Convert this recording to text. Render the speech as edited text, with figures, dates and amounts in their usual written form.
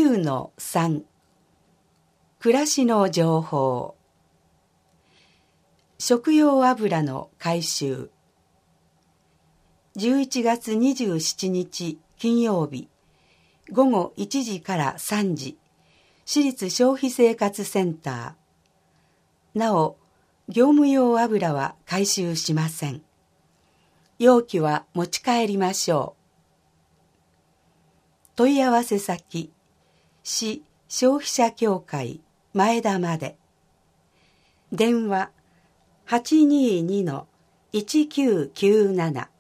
9-3 暮らしの情報。食用油の回収。11月27日金曜日午後1時から3時、市立消費生活センター。なお、業務用油は回収しません。容器は持ち帰りましょう。問い合わせ先、市消費者協会前田まで。電話 822-1997